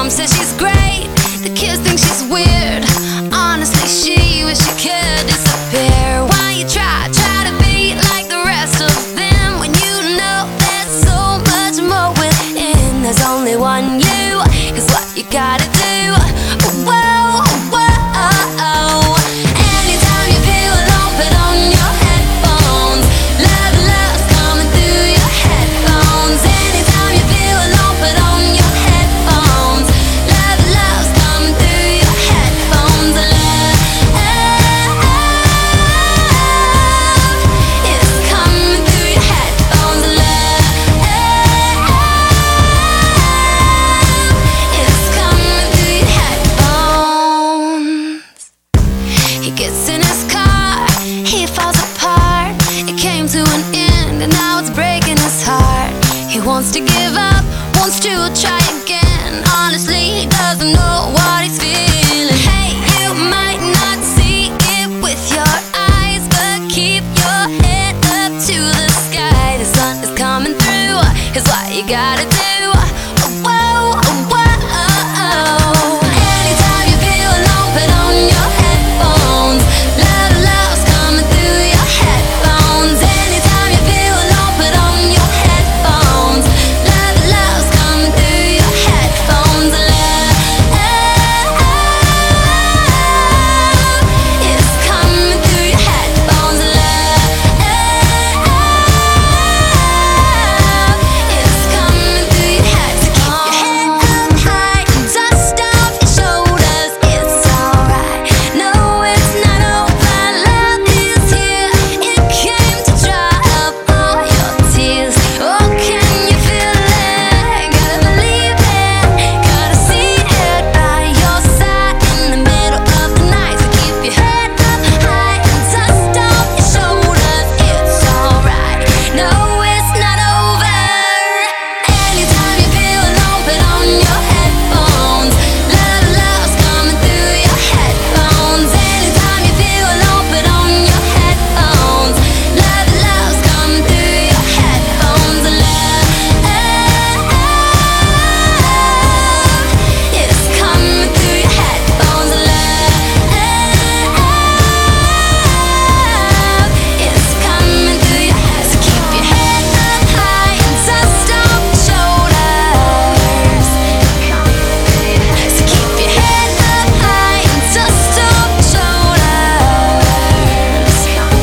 Mom says she's great, the kids think she's weird. Honestly, she wish she could disappear. Why you try to be like the rest of them when you know there's so much more within? There's only one you, is what you gotta do. Whoa, whoa. Anytime you feel alone, put on your headphones. Love, love's coming through your headphones. Anytime you feel alone, put on your headphones. Love, love's coming through your headphones. Love is coming through your headphones. Love is coming through your headphones. He gets in his car, he falls apart. It came to an end and now it's breaking his heart. He wants to give up, wants to try again. Honestly, he doesn't know what he's feeling. Hey, you might not see it with your eyes, but keep your head up to the sky. The sun is coming through, is what you gotta do. Whoa, whoa. Anytime you feel alone, put on your headphones. Love, love's coming through your headphones. Anytime you feel alone, put on your headphones. Love, love's coming through your headphones. Love is coming through your headphones. Love is coming through your head. So keep your head up high and dust off your shoulders. It's alright. No, it's not over. Love is here. It came to dry up all your tears. Oh, can you feel it? Gotta believe it. Gotta see it by your side in the middle of the night. So keep your head up high and dust off your shoulders. It's alright. No, it's not over. Anytime you feel alone, put on your headphones. Love, love's coming through your headphones. Anytime you feel alone, put on your headphones. Love, love's coming through your headphones. Love is coming through your headphones. Love is coming through your head. So keep your head up high and dust off your shoulders. So keep your head up high and dust off your shoulders.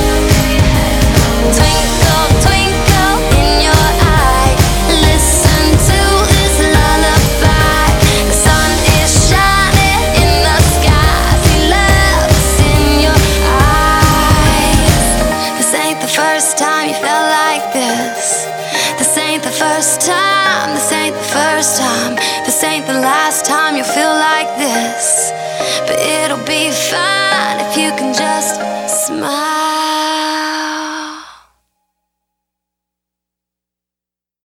Twinkle, twinkle in your eye. Listen to this lullaby. The sun is shining in the sky. See love is in your eyes. This ain't the first time you felt like this. This ain't the first time. This ain't the first time. This ain't the last time you'll feel like this. But it'll be fine if you can just smile.